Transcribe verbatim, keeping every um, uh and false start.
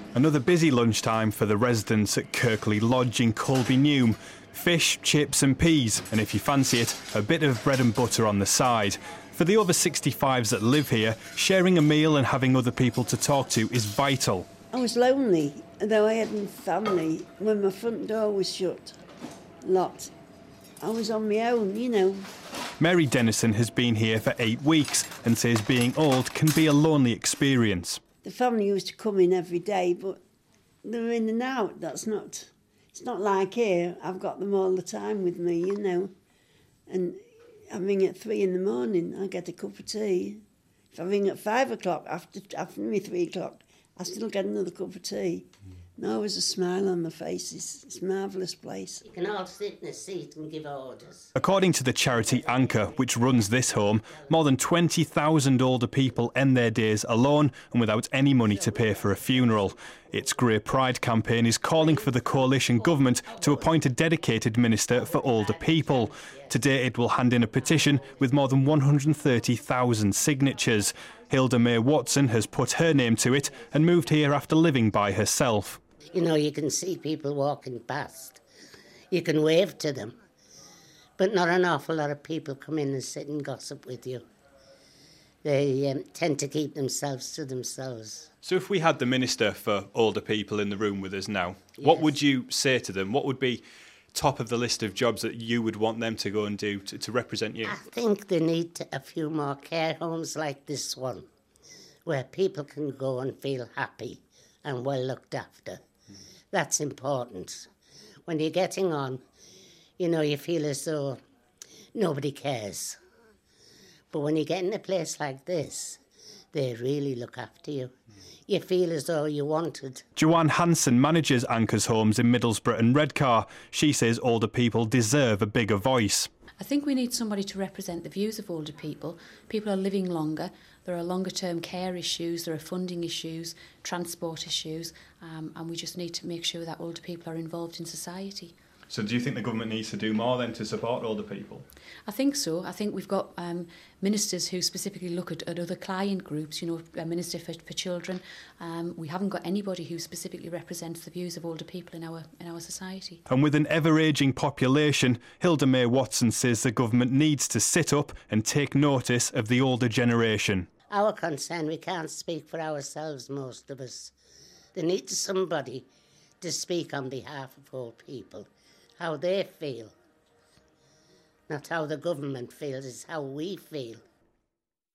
Another busy lunchtime for the residents at Kirkley Lodge in Colby Newme. Fish, chips and peas, and if you fancy it, a bit of bread and butter on the side. For the over sixty-fives that live here, sharing a meal and having other people to talk to is vital. I was lonely, though I had no family, when my front door was shut. Locked. I was on my own, you know. Mary Dennison has been here for eight weeks and says being old can be a lonely experience. The family used to come in every day, but they're in and out. That's not... It's not like here. I've got them all the time with me, you know. And I ring at three in the morning, I get a cup of tea. If I ring at five o'clock, after, after me three o'clock, I still get another cup of tea. Mm. And always a smile on the faces. It's a marvellous place. You can all sit in a seat and give orders. According to the charity Anchor, which runs this home, more than twenty thousand older people end their days alone and without any money to pay for a funeral. Its Grey Pride campaign is calling for the coalition government to appoint a dedicated minister for older people. Today it will hand in a petition with more than one hundred thirty thousand signatures. Hilda May Watson has put her name to it and moved here after living by herself. You know, you can see people walking past. You can wave to them. But not an awful lot of people come in and sit and gossip with you. They um, tend to keep themselves to themselves. So if we had the Minister for Older People in the room with us now, yes. What would you say to them? What would be top of the list of jobs that you would want them to go and do to, to represent you? I think they need to, a few more care homes like this one, where people can go and feel happy and well looked after. Mm. That's important. When you're getting on, you know, you feel as though nobody cares. But when you get in a place like this, they really look after you. You feel as though you're wanted. Joanne Hanson manages Anchor's homes in Middlesbrough and Redcar. She says older people deserve a bigger voice. I think we need somebody to represent the views of older people. People are living longer. There are longer term care issues, there are funding issues, transport issues, um, and we just need to make sure that older people are involved in society. So do you think the government needs to do more then to support older people? I think so. I think we've got um, ministers who specifically look at, at other client groups, you know, a minister for, for children. Um, we haven't got anybody who specifically represents the views of older people in our in our society. And with an ever-ageing population, Hilda May Watson says the government needs to sit up and take notice of the older generation. Our concern, we can't speak for ourselves, most of us. There needs somebody to speak on behalf of old people. How they feel. Not how the government feels, it's how we feel.